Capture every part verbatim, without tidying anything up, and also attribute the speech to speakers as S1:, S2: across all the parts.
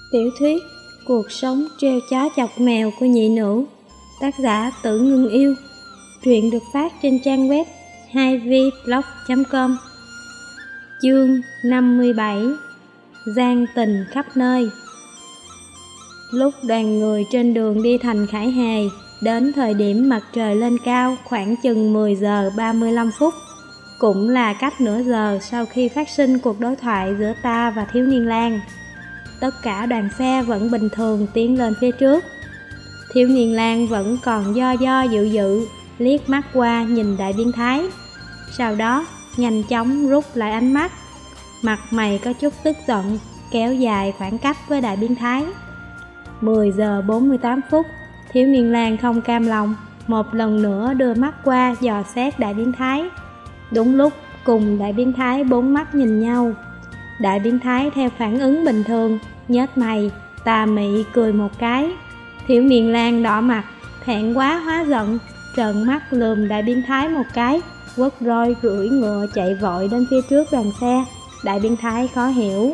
S1: Tiểu thuyết Cuộc sống treo chó chọc mèo của nhị nữ, tác giả Tử Ngưng Yêu. Truyện được phát trên trang web hai v blog chấm com. Chương năm mươi bảy. Giang tình khắp nơi. Lúc đoàn người trên đường đi thành Khải Hề, đến thời điểm mặt trời lên cao khoảng chừng mười giờ ba mươi lăm phút, cũng là cách nửa giờ sau khi phát sinh cuộc đối thoại giữa ta và Thiếu Niên Lang. Tất cả đoàn xe vẫn bình thường tiến lên phía trước. Thiếu Niên Lang vẫn còn do do dự dự, liếc mắt qua nhìn Đại Biến Thái. Sau đó nhanh chóng rút lại ánh mắt, mặt mày có chút tức giận, kéo dài khoảng cách với Đại Biến Thái. Mười giờ bốn mươi tám phút, Thiếu Niên Lang không cam lòng, một lần nữa đưa mắt qua dò xét Đại Biến Thái. Đúng lúc cùng Đại Biến Thái bốn mắt nhìn nhau. Đại Biến Thái theo phản ứng bình thường, nhếch mày, tà mị cười một cái. Thiếu Niên Lang đỏ mặt, thẹn quá hóa giận, trợn mắt lườm Đại Biến Thái một cái, quất roi rưỡi ngựa chạy vội đến phía trước đoàn xe. Đại Biến Thái khó hiểu.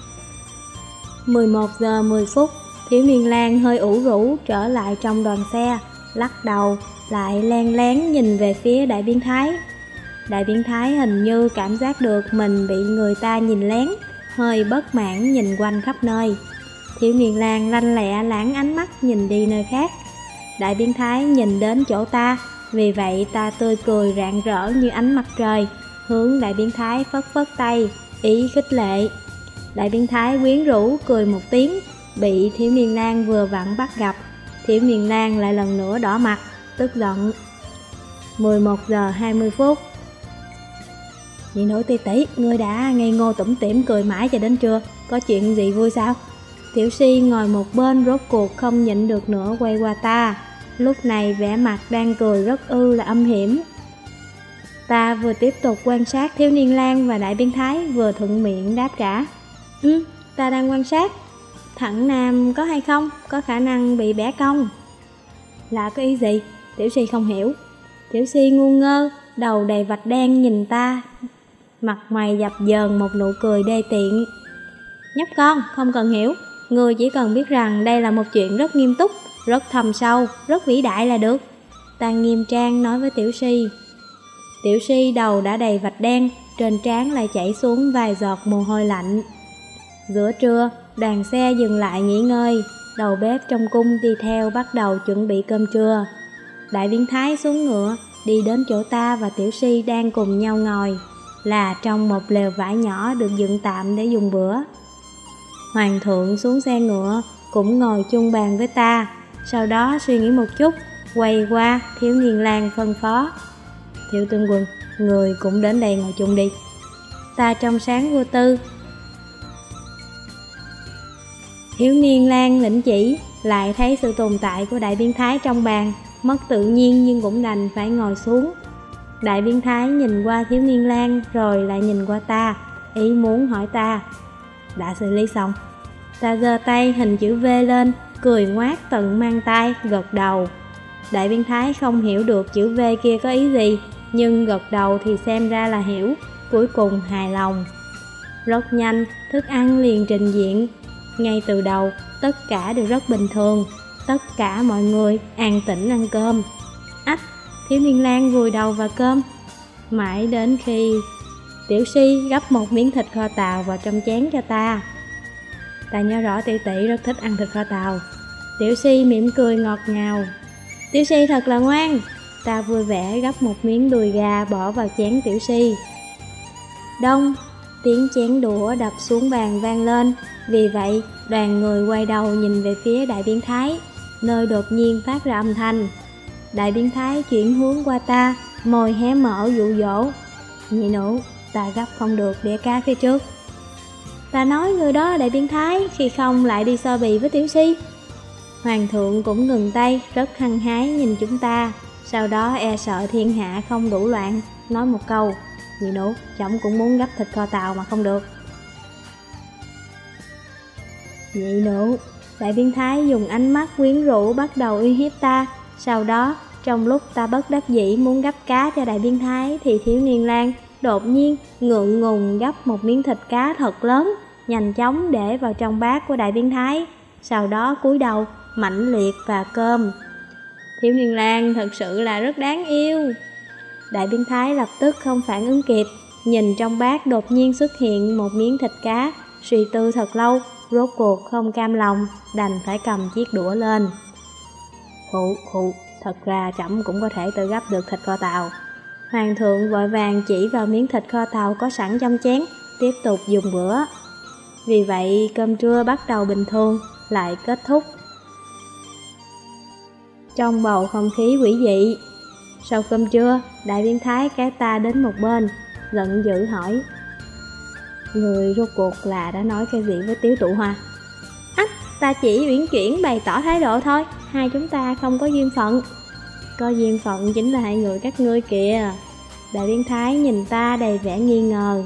S1: Mười một giờ mười phút, Thiếu Niên Lang hơi ủ rũ trở lại trong đoàn xe, lắc đầu, lại len lén nhìn về phía Đại Biến Thái. Đại Biến Thái hình như cảm giác được mình bị người ta nhìn lén, hơi bất mãn nhìn quanh khắp nơi. Thiếu Niên Lang lanh lẹ lãng ánh mắt nhìn đi nơi khác. Đại Biến Thái nhìn đến chỗ ta, vì vậy ta tươi cười rạng rỡ như ánh mặt trời, hướng Đại Biến Thái phất phất tay, ý khích lệ. Đại Biến Thái quyến rũ cười một tiếng, bị Thiếu Niên Lang vừa vặn bắt gặp. Thiếu Niên Lang lại lần nữa đỏ mặt, tức giận. Mười một giờ hai mươi phút. Nhị nữ tỷ tỷ, ngươi đã ngây ngô tủm tỉm cười mãi cho đến trưa, có chuyện gì vui sao? Tiểu Si ngồi một bên rốt cuộc không nhịn được nữa quay qua ta, lúc này vẻ mặt đang cười rất ư là âm hiểm. Ta vừa tiếp tục quan sát Thiếu Niên Lang và Đại Biến Thái, vừa thuận miệng đáp trả. Ừ, ta đang quan sát. Thẳng nam có hay không, có khả năng bị bẻ cong. Là có ý gì? Tiểu Si không hiểu. Tiểu Si ngu ngơ, đầu đầy vạch đen nhìn ta, mặt mày dập dờn một nụ cười đê tiện. Nhóc con, không cần hiểu, ngươi chỉ cần biết rằng đây là một chuyện rất nghiêm túc, rất thâm sâu, rất vĩ đại là được. Ta nghiêm trang nói với Tiểu Si. Tiểu Si đầu đã đầy vạch đen, trên trán lại chảy xuống vài giọt mồ hôi lạnh. Giữa trưa, đoàn xe dừng lại nghỉ ngơi, đầu bếp trong cung đi theo bắt đầu chuẩn bị cơm trưa. Đại Biến Thái xuống ngựa, đi đến chỗ ta và Tiểu Si đang cùng nhau ngồi, là trong một lều vải nhỏ được dựng tạm để dùng bữa. Hoàng thượng xuống xe ngựa, cũng ngồi chung bàn với ta, sau đó suy nghĩ một chút, quay qua Thiếu Niên Lang phân phó. Thiếu tướng quân, người cũng đến đây ngồi chung đi. Ta trong sáng vô tư. Thiếu Niên Lang lĩnh chỉ, lại thấy sự tồn tại của Đại Biến Thái trong bàn, mất tự nhiên nhưng cũng đành phải ngồi xuống. Đại Biến Thái nhìn qua Thiếu Niên Lang rồi lại nhìn qua ta, ý muốn hỏi ta. Đã xử lý xong. Ta giơ tay hình chữ V lên, cười ngoác tận mang tay, gật đầu. Đại Biến Thái không hiểu được chữ V kia có ý gì, nhưng gật đầu thì xem ra là hiểu, cuối cùng hài lòng. Rất nhanh, thức ăn liền trình diện. Ngay từ đầu, tất cả đều rất bình thường, tất cả mọi người an tĩnh ăn cơm. Ách, Thiếu Niên Lang vùi đầu vào cơm. Mãi đến khi Tiểu Si gắp một miếng thịt kho tàu vào trong chén cho ta. Ta nhớ rõ tỷ tỷ rất thích ăn thịt kho tàu. Tiểu Si mỉm cười ngọt ngào. Tiểu Si thật là ngoan. Ta vui vẻ gắp một miếng đùi gà bỏ vào chén Tiểu Si. Đông, tiếng chén đũa đập xuống bàn vang lên. Vì vậy, đoàn người quay đầu nhìn về phía Đại Biến Thái, nơi đột nhiên phát ra âm thanh. Đại Biến Thái chuyển hướng qua ta, môi hé mở dụ dỗ. Nhị nữ, ta gấp không được đĩa cá phía trước. Ta nói người đó Đại Biến Thái, khi không lại đi so bì với Tiểu Si. Hoàng thượng cũng ngừng tay, rất hăng hái nhìn chúng ta. Sau đó e sợ thiên hạ không đủ loạn, nói một câu. Nhị nữ, chồng cũng muốn gấp thịt kho tàu mà không được. Nhị nữ, Đại Biến Thái dùng ánh mắt quyến rũ bắt đầu uy hiếp ta. Sau đó, trong lúc ta bất đắc dĩ muốn gắp cá cho Đại Biến Thái thì Thiếu Niên Lang đột nhiên ngượng ngùng gắp một miếng thịt cá thật lớn, nhanh chóng để vào trong bát của đại biến thái, sau đó cúi đầu mãnh liệt và cơm. Thiếu niên lang thật sự là rất đáng yêu. Đại biến thái lập tức không phản ứng kịp, nhìn trong bát đột nhiên xuất hiện một miếng thịt cá, suy tư thật lâu, rốt cuộc không cam lòng, đành phải cầm chiếc đũa lên. Khụ khụ, thật ra trẫm cũng có thể tự gắp được thịt kho tàu. Hoàng thượng vội vàng chỉ vào miếng thịt kho tàu có sẵn trong chén, tiếp tục dùng bữa. Vì vậy cơm trưa bắt đầu bình thường, lại kết thúc trong bầu không khí quỷ dị. Sau cơm trưa, đại biến thái kéo ta đến một bên, giận dữ hỏi: người rốt cuộc là đã nói cái gì với Tiếu Tụ Hoa? Ách, ta chỉ uyển chuyển bày tỏ thái độ thôi, hai chúng ta không có duyên phận. Có duyên phận chính là hai người các ngươi kìa. Đại biến thái nhìn ta đầy vẻ nghi ngờ.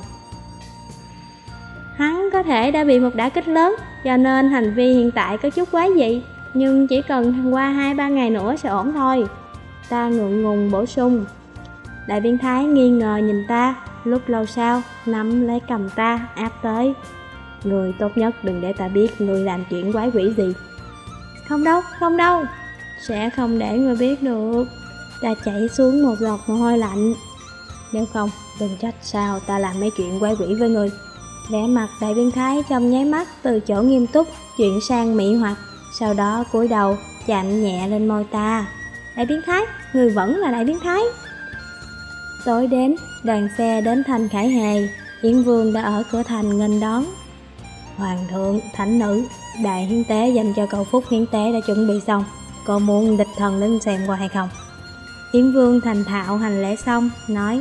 S1: Hắn có thể đã bị một đả kích lớn, cho nên hành vi hiện tại có chút quái dị, nhưng chỉ cần qua hai ba ngày nữa sẽ ổn thôi. Ta ngượng ngùng bổ sung. Đại biến thái nghi ngờ nhìn ta, lúc lâu sau nắm lấy cầm ta áp tới. Người tốt nhất đừng để ta biết người làm chuyện quái quỷ gì. Không đâu, không đâu, sẽ không để người biết được. Ta chảy xuống một giọt mồ hôi lạnh. Nếu không, đừng trách sao ta làm mấy chuyện quái quỷ với người. Vẻ mặt đại biến thái trong nháy mắt từ chỗ nghiêm túc chuyển sang mỹ hoặc, sau đó cúi đầu chạm nhẹ lên môi ta. Đại biến thái, người vẫn là đại biến thái. Tối đến, đoàn xe đến thành Khải Hề, Yến Vương đã ở cửa thành nghênh đón. Hoàng thượng, thánh nữ, đại hiến tế dành cho cậu Phúc hiến tế đã chuẩn bị xong, có muốn đích thân đến xem qua hay không? Yến Vương thành thạo hành lễ xong, nói: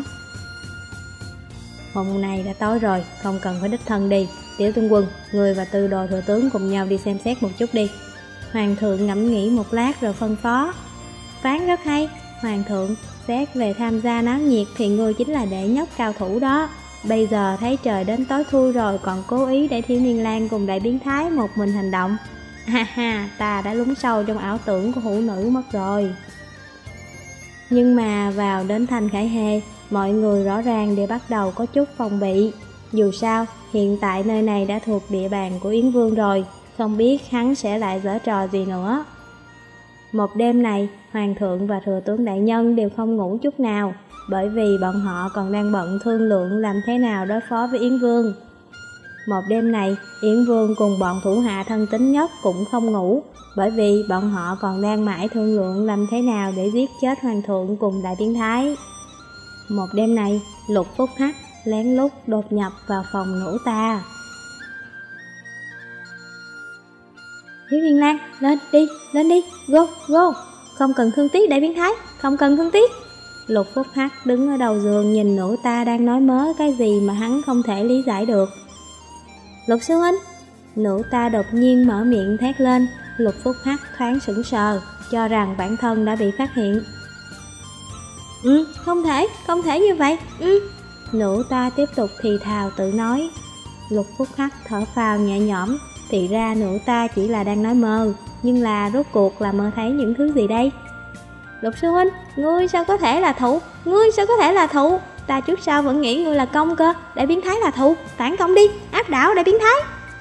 S1: hôm nay đã tối rồi, không cần phải đích thân đi. Tiểu tướng quân, người và tư đồ thừa tướng cùng nhau đi xem xét một chút đi. Hoàng thượng ngẫm nghĩ một lát rồi phân phó. Phán rất hay, Hoàng thượng, xét về tham gia náo nhiệt thì ngươi chính là đệ nhất cao thủ đó. Bây giờ thấy trời đến tối thui rồi còn cố ý để thiếu niên lang cùng đại biến thái một mình hành động. Ha ha, ta đã lún sâu trong ảo tưởng của hữu nữ mất rồi. Nhưng mà vào đến thành Khải Hề, mọi người rõ ràng đều bắt đầu có chút phòng bị. Dù sao, hiện tại nơi này đã thuộc địa bàn của Yến Vương rồi, không biết hắn sẽ lại giở trò gì nữa. Một đêm này, Hoàng thượng và Thừa tướng đại nhân đều không ngủ chút nào, bởi vì bọn họ còn đang bận thương lượng làm thế nào đối phó với Yến Vương. Một đêm này, Yến Vương cùng bọn thủ hạ thân tín nhất cũng không ngủ, bởi vì bọn họ còn đang mãi thương lượng làm thế nào để giết chết Hoàng thượng cùng đại biến thái. Một đêm này, Lục Phúc Hắc lén lút đột nhập vào phòng ngủ ta. Thiếu niên lang, lên đi, lên đi, go, go. Không cần thương tiếc đại biến thái, không cần thương tiếc. Lục Phúc Hắc đứng ở đầu giường nhìn nữ ta đang nói mớ cái gì mà hắn không thể lý giải được. Lục sư huynh. Nữ ta đột nhiên mở miệng thét lên. Lục Phúc Hắc thoáng sững sờ, cho rằng bản thân đã bị phát hiện. Ừ, không thể, không thể như vậy. Ừ. Nữ ta tiếp tục thì thào tự nói. Lục Phúc Hắc thở phào nhẹ nhõm, thì ra nữ ta chỉ là đang nói mơ, nhưng là rốt cuộc là mơ thấy những thứ gì đây? Lục sư huynh, ngươi sao có thể là thụ? Ngươi sao có thể là thụ? Ta trước sau vẫn nghĩ ngươi là công cơ, đại biến thái là thụ, phản công đi, áp đảo đại biến thái.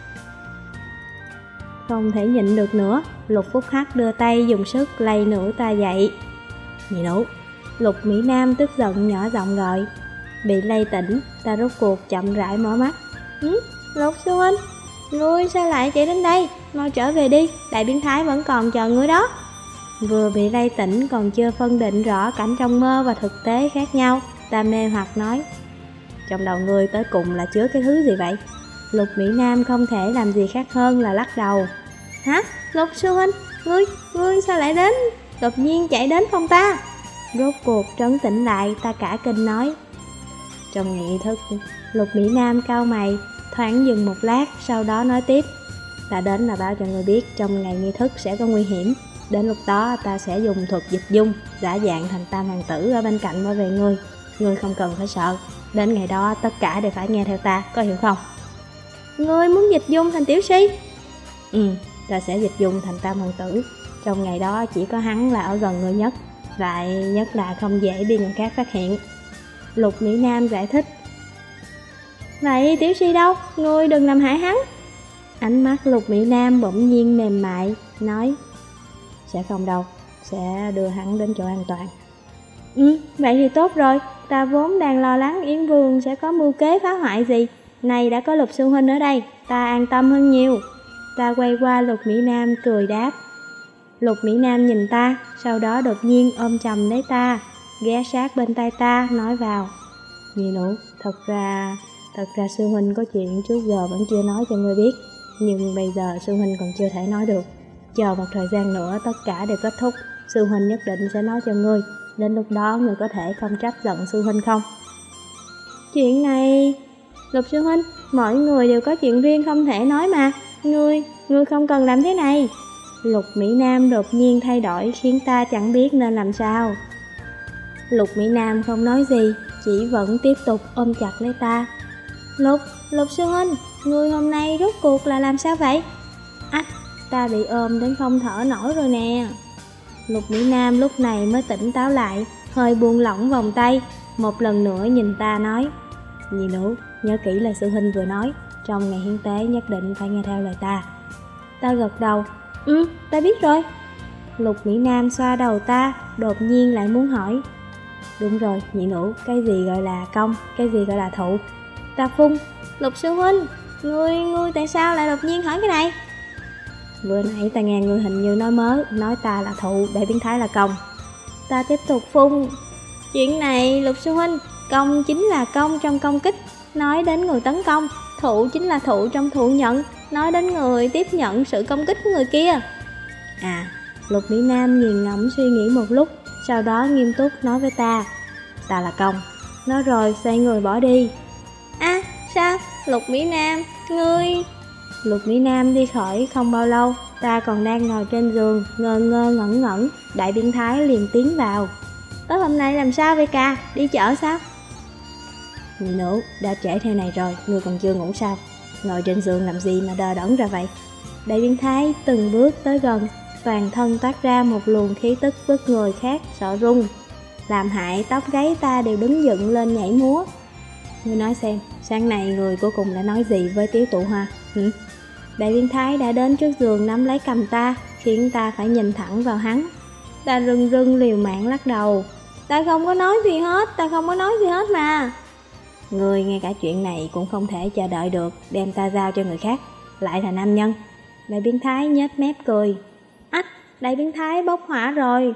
S1: Không thể nhịn được nữa, Lục Phúc Hắc đưa tay dùng sức lay nữ ta dậy. Nhị nữ. Lục Mỹ Nam tức giận nhỏ giọng gọi. Bị lay tỉnh, ta rốt cuộc chậm rãi mở mắt. Ừ, Lục sư huynh, ngươi sao lại chạy đến đây? Mau trở về đi, đại biến thái vẫn còn chờ ngươi đó. Vừa bị lay tỉnh còn chưa phân định rõ cảnh trong mơ và thực tế khác nhau, ta mê hoặc nói. Trong đầu ngươi tới cùng là chứa cái thứ gì vậy? Lục Mỹ Nam không thể làm gì khác hơn là lắc đầu. Hả? Lục sư huynh, ngươi, ngươi sao lại đến? Đột nhiên chạy đến phòng ta. Rốt cuộc trấn tĩnh lại, ta cả kinh nói. Trong ngày nghi thức, Lục Mỹ Nam cau mày, thoáng dừng một lát, sau đó nói tiếp. Ta đến là báo cho ngươi biết trong ngày nghi thức sẽ có nguy hiểm. Đến lúc đó ta sẽ dùng thuật dịch dung, giả dạng thành tam hoàng tử ở bên cạnh bảo vệ ngươi. Ngươi không cần phải sợ, đến ngày đó tất cả đều phải nghe theo ta, có hiểu không? Ngươi muốn dịch dung thành tiểu si? Ừ, ta sẽ dịch dung thành tam hoàng tử. Trong ngày đó chỉ có hắn là ở gần ngươi nhất, lại nhất là không dễ bị người khác phát hiện. Lục Mỹ Nam giải thích. Vậy tiểu si đâu? Ngươi đừng làm hại hắn. Ánh mắt Lục Mỹ Nam bỗng nhiên mềm mại, nói: Sẽ không đâu, sẽ đưa hắn đến chỗ an toàn. Ừ, vậy thì tốt rồi. Ta vốn đang lo lắng Yến Vương sẽ có mưu kế phá hoại gì. Này đã có Lục sư huynh ở đây, ta an tâm hơn nhiều. Ta quay qua Lục Mỹ Nam cười đáp. Lục Mỹ Nam nhìn ta, sau đó đột nhiên ôm chầm lấy ta, ghé sát bên tai ta, nói vào: Nhị nữ, thật ra, thật ra sư huynh có chuyện trước giờ vẫn chưa nói cho ngươi biết. Nhưng bây giờ sư huynh còn chưa thể nói được. Chờ một thời gian nữa tất cả đều kết thúc, sư huynh nhất định sẽ nói cho ngươi. Đến lúc đó ngươi có thể không trách giận sư huynh không? Chuyện này... Lục sư huynh, mọi người đều có chuyện riêng không thể nói mà. Ngươi, ngươi không cần làm thế này. Lục Mỹ Nam đột nhiên thay đổi khiến ta chẳng biết nên làm sao. Lục Mỹ Nam không nói gì, chỉ vẫn tiếp tục ôm chặt lấy ta. Lục, Lục sư huynh, ngươi hôm nay rốt cuộc là làm sao vậy? Ách, ta bị ôm đến không thở nổi rồi nè. Lục Mỹ Nam lúc này mới tỉnh táo lại, hơi buông lỏng vòng tay, một lần nữa nhìn ta nói: Nhị nữ, nhớ kỹ lời sư huynh vừa nói, trong ngày hiến tế nhất định phải nghe theo lời ta. Ta gật đầu: Ừ, ta biết rồi. Lục Mỹ Nam xoa đầu ta, đột nhiên lại muốn hỏi: Đúng rồi, nhị nữ, cái gì gọi là công, cái gì gọi là thụ? Ta phun: Lục sư huynh, ngươi, ngươi tại sao lại đột nhiên hỏi cái này? Vừa nãy ta nghe ngươi hình như nói mớ, nói ta là thụ, để biến thái là công. Ta tiếp tục phun: Chuyện này, Lục sư huynh, công chính là công trong công kích, nói đến người tấn công. Thụ chính là thụ trong thụ nhận, nói đến người tiếp nhận sự công kích của người kia. À, Lục Mỹ Nam nghiền ngẫm suy nghĩ một lúc, sau đó nghiêm túc nói với ta: Ta là công. Nói rồi xoay người bỏ đi. À, sao? Lục Mỹ Nam, ngươi... Lục Mỹ Nam đi khỏi không bao lâu, ta còn đang ngồi trên giường, ngơ ngơ ngẩn ngẩn, đại biến thái liền tiến vào. Tối hôm nay làm sao vậy ca? Đi chợ sao? Nhị nữ, đã trễ thế này rồi, ngươi còn chưa ngủ sao? Ngồi trên giường làm gì mà đờ đẫn ra vậy? Đại biến thái từng bước tới gần, toàn thân toát ra một luồng khí tức bức người khác sợ run, làm hại tóc gáy ta đều đứng dựng lên nhảy múa. Ngươi nói xem, sáng nay người cuối cùng đã nói gì với Tiếu Tụ Hoa? Hử? Đại biến thái đã đến trước giường nắm lấy cầm ta, khiến ta phải nhìn thẳng vào hắn. Ta rưng rưng liều mạng lắc đầu. Ta không có nói gì hết, ta không có nói gì hết mà. Người ngay cả chuyện này cũng không thể chờ đợi được, đem ta giao cho người khác, lại là nam nhân. Đại biến thái nhếch mép cười. Ách, đại biến thái bốc hỏa rồi.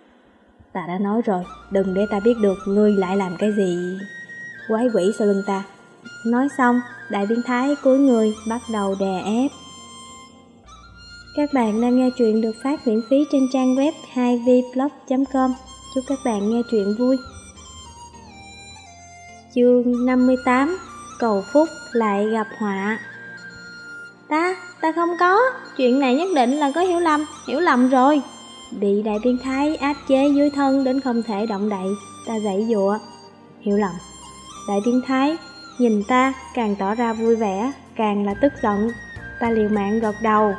S1: Ta đã nói rồi, đừng để ta biết được ngươi lại làm cái gì quái quỷ sau lưng ta. Nói xong, đại biến thái cúi người bắt đầu đè ép. Các bạn đang nghe truyện được phát miễn phí trên trang web hai v blog chấm com. Chúc các bạn nghe truyện vui. Chương năm mươi tám. Cầu phúc lại gặp họa. Ta, ta không có. Chuyện này nhất định là có hiểu lầm, hiểu lầm rồi. Bị đại biến thái áp chế dưới thân đến không thể động đậy, ta giãy giụa. Hiểu lầm. Đại biến thái nhìn ta càng tỏ ra vui vẻ, càng là tức giận. Ta liều mạng gật đầu.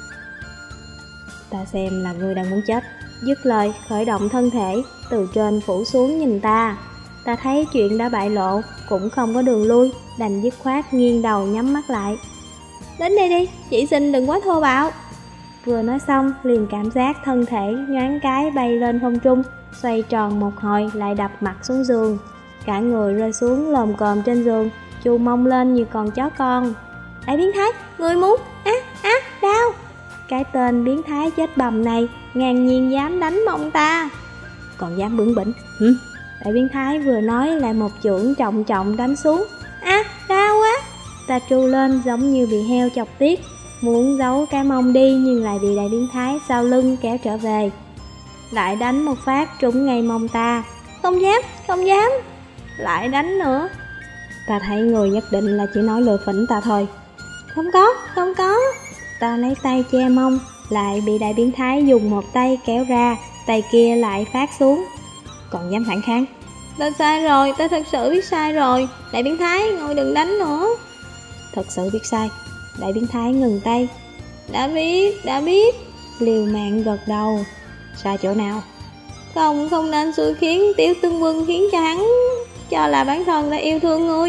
S1: Ta xem là ngươi đang muốn chết. Dứt lời khởi động thân thể, từ trên phủ xuống nhìn ta. Ta thấy chuyện đã bại lộ, cũng không có đường lui, đành dứt khoát nghiêng đầu nhắm mắt lại. Đến đây đi, chị xin đừng quá thô bạo. Vừa nói xong liền cảm giác thân thể nhoáng cái bay lên không trung, xoay tròn một hồi lại đập mặt xuống giường. Cả người rơi xuống lồm cồm trên giường, chu mông lên như con chó con. Đại biến thái, người muốn, á, á, đau. Cái tên biến thái chết bầm này ngang nhiên dám đánh mông ta, còn dám bướng bỉnh. Hử? Đại biến thái vừa nói lại một chưởng trọng trọng đánh xuống. Á, đau quá. Ta tru lên giống như bị heo chọc tiết, muốn giấu cái mông đi nhưng lại bị đại biến thái sau lưng kéo trở về. Lại đánh một phát trúng ngay mông ta. Không dám, không dám. Lại đánh nữa. Ta thấy người nhất định là chỉ nói lừa phỉnh ta thôi. Không có, không có. Ta lấy tay che mông, lại bị đại biến thái dùng một tay kéo ra, tay kia lại phát xuống. Còn dám phản kháng. Ta sai rồi, ta thật sự biết sai rồi. Đại biến thái, ngồi đừng đánh nữa. Thật sự biết sai. Đại biến thái ngừng tay. Đã biết, đã biết. Liều mạng gật đầu. Sai chỗ nào? Không, không nên xui khiến Tiểu Tương Quân khiến cho hắn cho là bản thân đã yêu thương ngươi.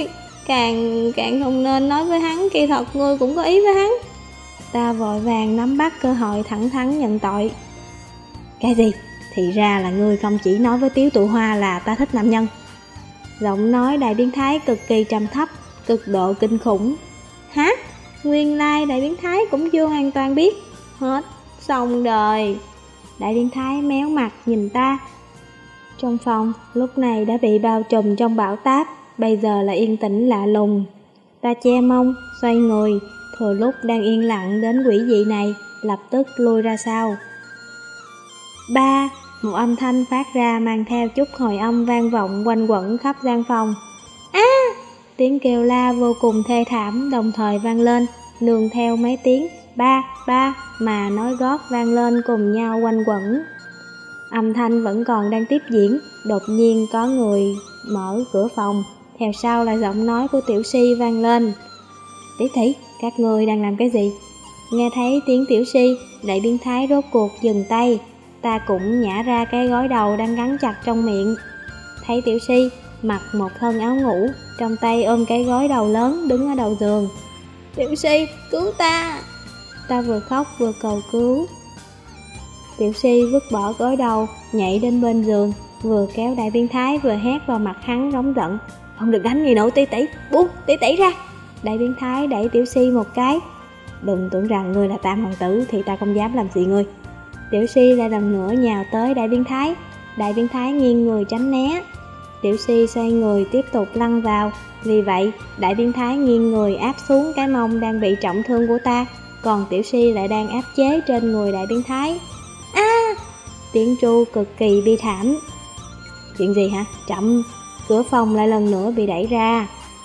S1: Càng càng không nên nói với hắn, kỳ thật ngươi cũng có ý với hắn. Ta vội vàng nắm bắt cơ hội thẳng thắn nhận tội. Cái gì? Thì ra là ngươi không chỉ nói với Tiếu Tụ Hoa là ta thích nam nhân. Giọng nói đại biến thái cực kỳ trầm thấp, cực độ kinh khủng. Hả? Nguyên lai đại biến thái cũng chưa hoàn toàn biết. Hết, xong đời. Đại biến thái méo mặt nhìn ta. Trong phòng lúc này đã bị bao trùm trong bão táp, bây giờ là yên tĩnh lạ lùng. Ta che mông, xoay người, thừa lúc đang yên lặng đến quỷ dị này, lập tức lui ra sau. Ba, một âm thanh phát ra mang theo chút hồi âm vang vọng quanh quẩn khắp gian phòng. Á! À, tiếng kêu la vô cùng thê thảm đồng thời vang lên, nương theo mấy tiếng ba, ba mà nói gót vang lên cùng nhau quanh quẩn. Âm thanh vẫn còn đang tiếp diễn, đột nhiên có người mở cửa phòng, theo sau là giọng nói của Tiểu Si vang lên. Tỷ tỷ, các ngươi đang làm cái gì? Nghe thấy tiếng Tiểu Si, đại biến thái rốt cuộc dừng tay. Ta cũng nhả ra cái gối đầu đang gắn chặt trong miệng. Thấy Tiểu Si mặc một thân áo ngủ, trong tay ôm cái gối đầu lớn đứng ở đầu giường. Tiểu Si, cứu ta! Ta vừa khóc vừa cầu cứu. Tiểu Si vứt bỏ gối đầu, nhảy đến bên giường, vừa kéo đại biến thái vừa hét vào mặt hắn rống giận. Không được đánh người nổ tỷ tỷ, buông tỷ tỷ ra! Đại biến thái đẩy Tiểu Si một cái. Đừng tưởng rằng ngươi là tam hoàng tử thì ta không dám làm gì ngươi. Tiểu Si lại lần nữa nhào tới đại biến thái. Đại biến thái nghiêng người tránh né. Tiểu Si xoay người tiếp tục lăn vào. Vì vậy đại biến thái nghiêng người áp xuống cái mông đang bị trọng thương của ta, còn Tiểu Si lại đang áp chế trên người đại biến thái. A! À! Tiếng tru cực kỳ bi thảm. Chuyện gì hả? Chậm! Cửa phòng lại lần nữa bị đẩy ra.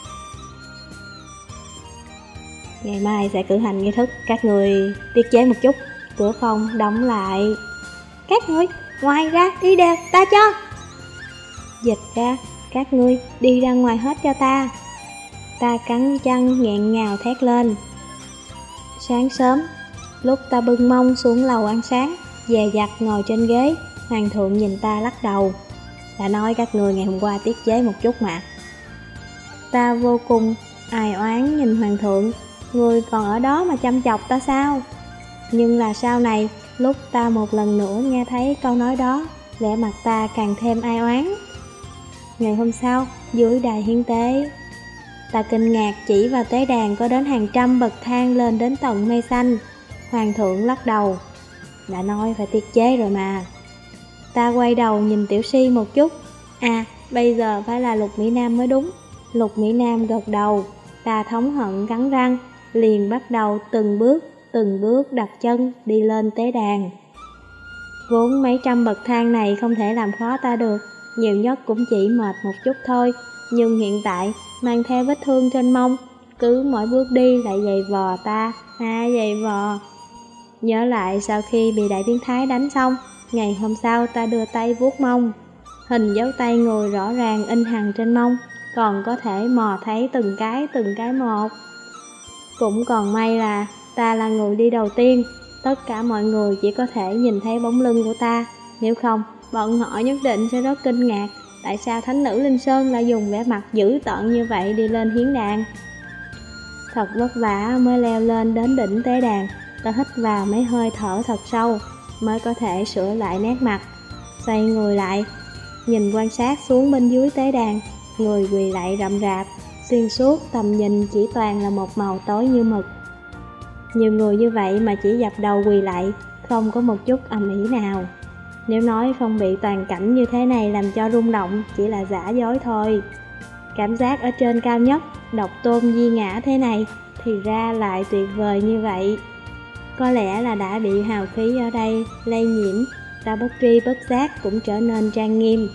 S1: Ngày mai sẽ cử hành nghi thức, các người tiết chế một chút. Cửa phòng đóng lại. Các ngươi, ngoài ra, đi đều, ta cho. Dịch ra, các ngươi đi ra ngoài hết cho ta. Ta cắn răng nghẹn ngào thét lên. Sáng sớm, lúc ta bưng mông xuống lầu ăn sáng, dè dặt ngồi trên ghế, hoàng thượng nhìn ta lắc đầu. Đã nói các người ngày hôm qua tiết chế một chút mà. Ta vô cùng ai oán nhìn hoàng thượng. Người còn ở đó mà chăm chọc ta sao? Nhưng là sau này, lúc ta một lần nữa nghe thấy câu nói đó, vẻ mặt ta càng thêm ai oán. Ngày hôm sau, dưới đài hiến tế, ta kinh ngạc chỉ vào tế đàn có đến hàng trăm bậc thang lên đến tận mây xanh. Hoàng thượng lắc đầu. Đã nói phải tiết chế rồi mà. Ta quay đầu nhìn Tiểu Si một chút. À, bây giờ phải là Lục Mỹ Nam mới đúng. Lục Mỹ Nam gật đầu. Ta thống hận cắn răng, liền bắt đầu từng bước, từng bước đặt chân đi lên tế đàn. Vốn mấy trăm bậc thang này không thể làm khó ta được, nhiều nhất cũng chỉ mệt một chút thôi. Nhưng hiện tại, mang theo vết thương trên mông, cứ mỗi bước đi lại giày vò ta, ha giày vò. Nhớ lại sau khi bị đại biến thái đánh xong, ngày hôm sau ta đưa tay vuốt mông. Hình dấu tay người rõ ràng in hằn trên mông, còn có thể mò thấy từng cái từng cái một. Cũng còn may là ta là người đi đầu tiên, tất cả mọi người chỉ có thể nhìn thấy bóng lưng của ta. Nếu không, bọn họ nhất định sẽ rất kinh ngạc tại sao thánh nữ Linh Sơn lại dùng vẻ mặt dữ tợn như vậy đi lên hiến đàn. Thật vất vả mới leo lên đến đỉnh tế đàn. Ta hít vào mấy hơi thở thật sâu mới có thể sửa lại nét mặt. Xoay người lại, nhìn quan sát xuống bên dưới tế đàn. Người quỳ lại rậm rạp, xuyên suốt tầm nhìn chỉ toàn là một màu tối như mực. Nhiều người như vậy mà chỉ dập đầu quỳ lại, không có một chút ầm ĩ nào. Nếu nói không bị toàn cảnh như thế này làm cho rung động, chỉ là giả dối thôi. Cảm giác ở trên cao nhất, độc tôn di ngã thế này, thì ra lại tuyệt vời như vậy. Có lẽ là đã bị hào khí ở đây lây nhiễm, ta bất tri bất giác cũng trở nên trang nghiêm.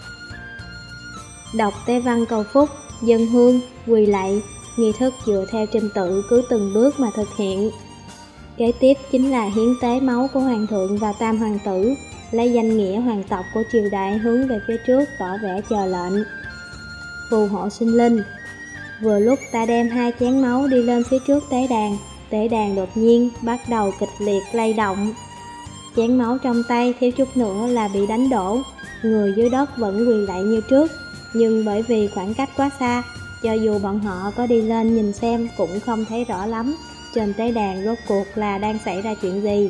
S1: Đọc tế văn cầu phúc, dân hương, quỳ lạy, nghi thức dựa theo trình tự cứ từng bước mà thực hiện. Kế tiếp chính là hiến tế máu của hoàng thượng và tam hoàng tử, lấy danh nghĩa hoàng tộc của triều đại hướng về phía trước tỏ vẻ chờ lệnh. Phù hộ sinh linh. Vừa lúc ta đem hai chén máu đi lên phía trước tế đàn, tế đàn đột nhiên bắt đầu kịch liệt lay động. Chén máu trong tay thiếu chút nữa là bị đánh đổ. Người dưới đất vẫn quỳ lạy như trước, nhưng bởi vì khoảng cách quá xa, Cho dù bọn họ có đi lên nhìn xem cũng không thấy rõ lắm trên tế đàn rốt cuộc là đang xảy ra chuyện gì.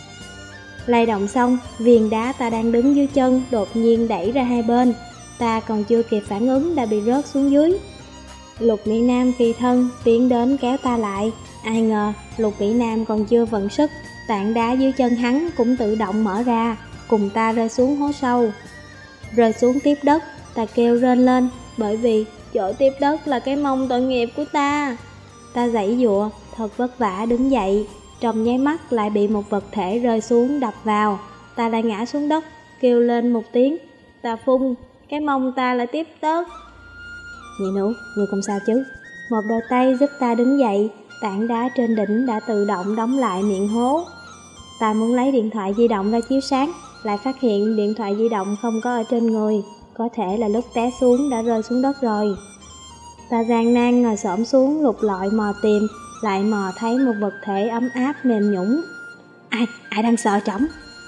S1: Lay động xong, viên đá ta đang đứng dưới chân đột nhiên đẩy ra hai bên. Ta còn chưa kịp phản ứng đã bị rớt xuống dưới. Lục Mỹ Nam phi thân tiến đến kéo ta lại. Ai ngờ Lục Mỹ Nam còn chưa vận sức, tảng đá dưới chân hắn cũng tự động mở ra, cùng ta rơi xuống hố sâu. Rơi xuống tiếp đất, ta kêu rên lên, bởi vì chỗ tiếp đất là cái mông tội nghiệp của ta. Ta giãy giụa, thật vất vả đứng dậy, trong nháy mắt lại bị một vật thể rơi xuống đập vào. Ta lại ngã xuống đất, kêu lên một tiếng. Ta phun, cái mông ta lại tiếp đất. Nhị nữ, ngươi không sao chứ? Một đôi tay giúp ta đứng dậy, tảng đá trên đỉnh đã tự động đóng lại miệng hố. Ta muốn lấy điện thoại di động ra chiếu sáng, lại phát hiện điện thoại di động không có ở trên người, có thể là lúc té xuống đã rơi xuống đất rồi. Ta gian nan ngồi xổm xuống lục lọi mò tìm, lại mò thấy một vật thể ấm áp mềm nhũn. Ai, ai đang sợ trỏng?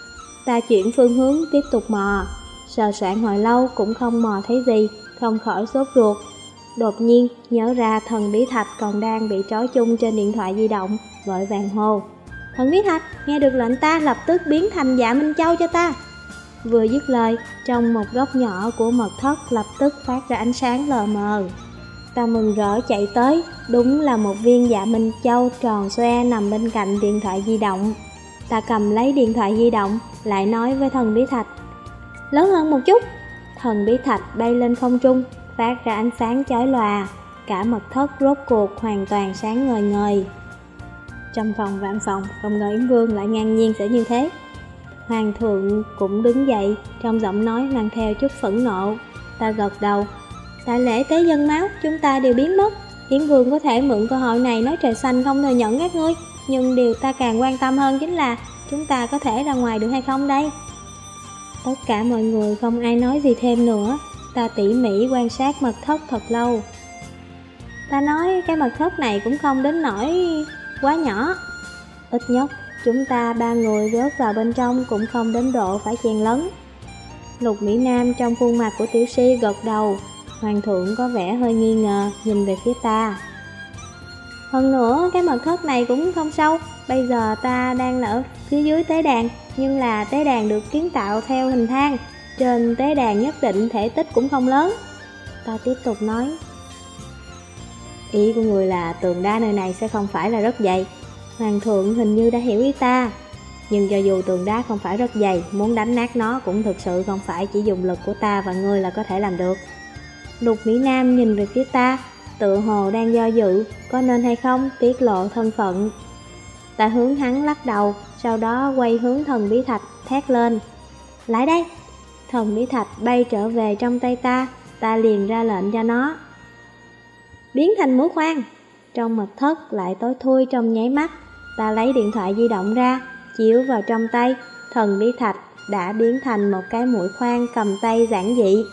S1: Ta chuyển phương hướng tiếp tục mò, sờ soạn hồi lâu cũng không mò thấy gì, không khỏi sốt ruột. Đột nhiên nhớ ra thần bí thạch còn đang bị trói chung trên điện thoại di động, vội vàng hô. Thần bí thạch, nghe được lệnh ta lập tức biến thành Dạ Minh Châu cho ta. Vừa dứt lời, trong một góc nhỏ của mật thất lập tức phát ra ánh sáng lờ mờ. Ta mừng rỡ chạy tới, đúng là một viên Dạ Minh Châu tròn xoe nằm bên cạnh điện thoại di động. Ta cầm lấy điện thoại di động, lại nói với thần bí thạch. Lớn hơn một chút. Thần bí thạch bay lên không trung, phát ra ánh sáng chói lòa. Cả mật thất rốt cuộc hoàn toàn sáng ngời ngời. Trong phòng vạn phòng, không ngờ Yến Vương lại ngang nhiên sẽ như thế. Hoàng thượng cũng đứng dậy, trong giọng nói mang theo chút phẫn nộ. Ta gật đầu. Tại lễ tế dân máu, chúng ta đều biến mất. Yến Vương có thể mượn cơ hội này nói trời xanh không thừa nhận các ngươi, nhưng điều ta càng quan tâm hơn chính là chúng ta có thể ra ngoài được hay không đây? Tất cả mọi người không ai nói gì thêm nữa. Ta tỉ mỉ quan sát mật thất thật lâu. Ta nói cái mật thất này cũng không đến nỗi quá nhỏ. Ít nhất chúng ta ba người rớt vào bên trong cũng không đến độ phải chèn lấn. Lục Mỹ Nam trong khuôn mặt của Tiểu Si gật đầu. Hoàng thượng có vẻ hơi nghi ngờ, nhìn về phía ta. Hơn nữa cái mật thất này cũng không sâu. Bây giờ ta đang là ở phía dưới tế đàn, nhưng là tế đàn được kiến tạo theo hình thang. Trên tế đàn nhất định thể tích cũng không lớn. Ta tiếp tục nói. Ý của người là tường đá nơi này sẽ không phải là rất dày. Hoàng thượng hình như đã hiểu ý ta. Nhưng cho dù tường đá không phải rất dày, muốn đánh nát nó cũng thực sự không phải chỉ dùng lực của ta và ngươi là có thể làm được. Lục Mỹ Nam nhìn về phía ta, tự hồ đang do dự, có nên hay không tiết lộ thân phận. Ta hướng hắn lắc đầu, sau đó quay hướng thần bí thạch, thét lên. Lại đây! Thần bí thạch bay trở về trong tay ta, ta liền ra lệnh cho nó. Biến thành mũi khoan! Trong mật thất lại tối thui trong nháy mắt, ta lấy điện thoại di động ra, chiếu vào trong tay, thần bí thạch đã biến thành một cái mũi khoan cầm tay giản dị.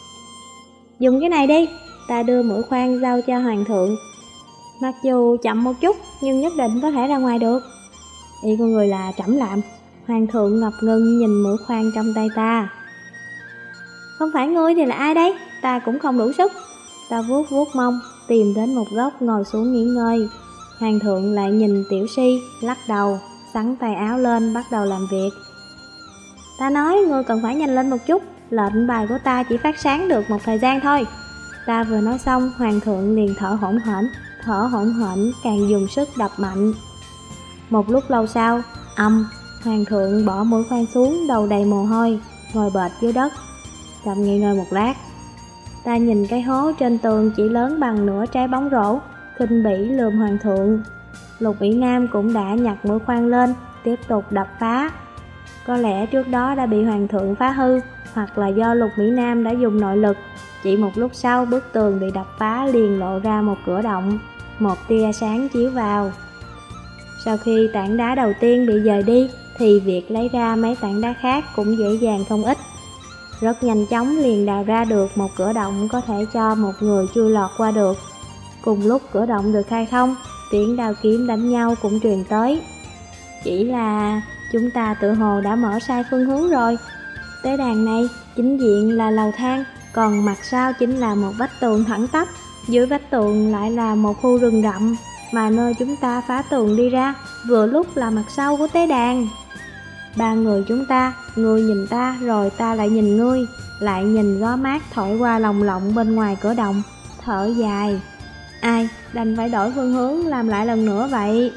S1: Dùng cái này đi, ta đưa mũi khoan giao cho hoàng thượng. Mặc dù chậm một chút, nhưng nhất định có thể ra ngoài được. Ý của người là trẫm làm. Hoàng thượng ngập ngừng nhìn mũi khoan trong tay ta. Không phải ngươi thì là ai đấy? Ta cũng không đủ sức. Ta vuốt vuốt mông, tìm đến một góc ngồi xuống nghỉ ngơi. Hoàng thượng lại nhìn Tiểu Si, lắc đầu, xắn tay áo lên bắt đầu làm việc. Ta nói ngươi cần phải nhanh lên một chút, lệnh bài của ta chỉ phát sáng được một thời gian thôi. Ta vừa nói xong, hoàng thượng liền thở hổn hển, thở hổn hển càng dùng sức đập mạnh. Một lúc lâu sau, ầm, hoàng thượng bỏ mũi khoan xuống, đầu đầy mồ hôi, ngồi bệt dưới đất. Tạm nghỉ ngơi một lát. Ta nhìn cái hố trên tường chỉ lớn bằng nửa trái bóng rổ, khinh bỉ lườm hoàng thượng. Lục Mỹ Nam cũng đã nhặt mũi khoan lên, tiếp tục đập phá. Có lẽ trước đó đã bị hoàng thượng phá hư, hoặc là do Lục Mỹ Nam đã dùng nội lực. Chỉ một lúc sau, bức tường bị đập phá liền lộ ra một cửa động, một tia sáng chiếu vào. Sau khi tảng đá đầu tiên bị dời đi, thì việc lấy ra mấy tảng đá khác cũng dễ dàng không ít. Rất nhanh chóng liền đào ra được một cửa động có thể cho một người chui lọt qua được. Cùng lúc cửa động được khai thông, tiếng đao kiếm đánh nhau cũng truyền tới. Chỉ là chúng ta tự hồ đã mở sai phương hướng rồi. Tế đàn này chính diện là lầu thang, còn mặt sau chính là một vách tường thẳng tắp. dưới vách tường lại là một khu rừng rậm, mà nơi chúng ta phá tường đi ra vừa lúc là mặt sau của tế đàn. Ba người chúng ta, ngươi nhìn ta rồi ta lại nhìn ngươi, lại nhìn gió mát thổi qua lồng lộng bên ngoài cửa động, thở dài. Ai, đành phải đổi phương hướng làm lại lần nữa vậy.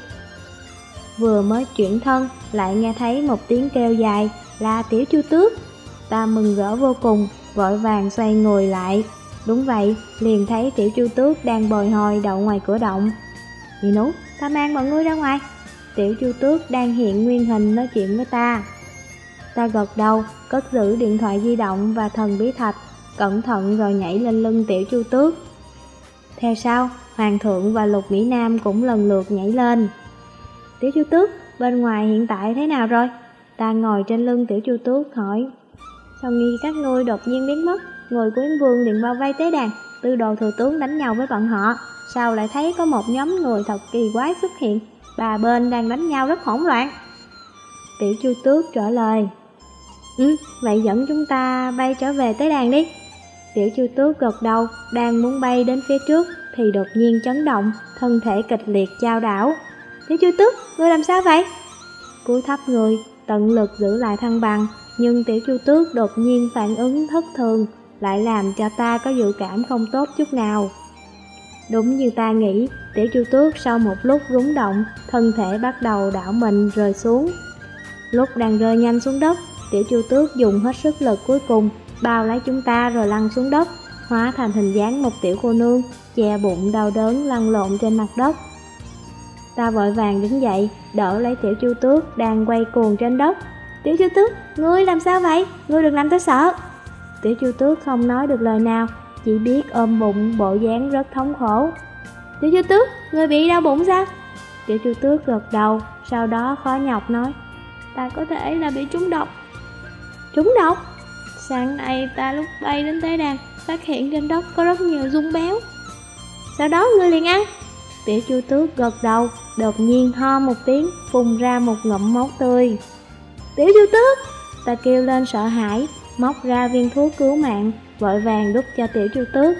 S1: Vừa mới chuyển thân, lại nghe thấy một tiếng kêu dài, là Tiểu Chu Tước. Ta mừng rỡ vô cùng, vội vàng xoay người lại. Đúng vậy, liền thấy Tiểu Chu Tước đang bồi hồi đậu ngoài cửa động. Nhị Nú, ta mang mọi người ra ngoài. Tiểu Chu Tước đang hiện nguyên hình nói chuyện với ta. Ta gật đầu, cất giữ điện thoại di động và thần bí thạch, cẩn thận rồi nhảy lên lưng Tiểu Chu Tước. Theo sau, Hoàng thượng và Lục Mỹ Nam cũng lần lượt nhảy lên. Tiểu Chu Tước, bên ngoài hiện tại thế nào rồi? Ta ngồi trên lưng Tiểu Chu Tước hỏi. Sau khi các ngươi đột nhiên biến mất, người của Yến Vương liền bao vây tế đàn, Tư Đồ thừa tướng đánh nhau với bọn họ. Sau lại thấy có một nhóm người thật kỳ quái xuất hiện, ba bên đang đánh nhau rất hỗn loạn. Tiểu Chu Tước trả lời. Ừ, vậy dẫn chúng ta bay trở về tế đàn đi. Tiểu Chu Tước gật đầu, đang muốn bay đến phía trước thì đột nhiên chấn động, thân thể kịch liệt chao đảo. Tiểu Chu Tước, ngươi làm sao vậy? Cúi thấp người, tận lực giữ lại thăng bằng, nhưng Tiểu Chu Tước đột nhiên phản ứng thất thường, lại làm cho ta có dự cảm không tốt chút nào. Đúng như ta nghĩ, Tiểu Chu Tước sau một lúc rúng động, thân thể bắt đầu đảo mình rơi xuống. Lúc đang rơi nhanh xuống đất, Tiểu Chu Tước dùng hết sức lực cuối cùng, bao lấy chúng ta rồi lăn xuống đất, hóa thành hình dáng một tiểu cô nương, che bụng đau đớn lăn lộn trên mặt đất. Ta vội vàng đứng dậy, đỡ lấy Tiểu Chu Tước đang quay cuồng trên đất. Tiểu Chu Tước, ngươi làm sao vậy? Ngươi đừng làm ta sợ. Tiểu Chu Tước không nói được lời nào, chỉ biết ôm bụng, bộ dáng rất thống khổ. Tiểu Chu Tước, ngươi bị đau bụng sao? Tiểu Chu Tước gật đầu, sau đó khó nhọc nói. Ta có thể là bị trúng độc. Trúng độc? Sáng nay ta lúc bay đến tế đàn, phát hiện trên đất có rất nhiều dung béo. Sau đó ngươi liền ăn. Tiểu Chu Tước gật đầu, đột nhiên ho một tiếng, phun ra một ngụm máu tươi. Tiểu Chu Tước! Ta kêu lên sợ hãi, móc ra viên thuốc cứu mạng, vội vàng đút cho Tiểu Chu Tước.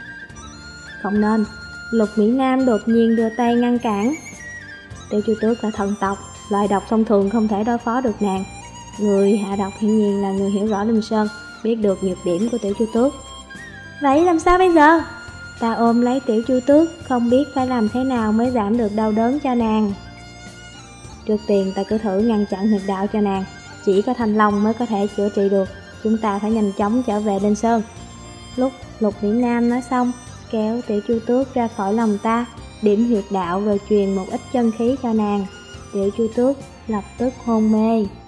S1: Không nên. Lục Mỹ Nam đột nhiên đưa tay ngăn cản. Tiểu Chu Tước là thần tộc, loại độc thông thường không thể đối phó được nàng. Người hạ độc hiển nhiên là người hiểu rõ Linh Sơn, biết được nhược điểm của Tiểu Chu Tước. Vậy làm sao bây giờ? Ta ôm lấy Tiểu Chu Tước, không biết phải làm thế nào mới giảm được đau đớn cho nàng. Trước tiên ta cứ thử ngăn chặn huyệt đạo cho nàng, chỉ có Thanh Long mới có thể chữa trị được. Chúng ta phải nhanh chóng trở về Linh Sơn. Lúc Lục Mỹ Nam nói xong, kéo Tiểu Chu Tước ra khỏi lòng ta, điểm huyệt đạo rồi truyền một ít chân khí cho nàng. Tiểu Chu Tước lập tức hôn mê.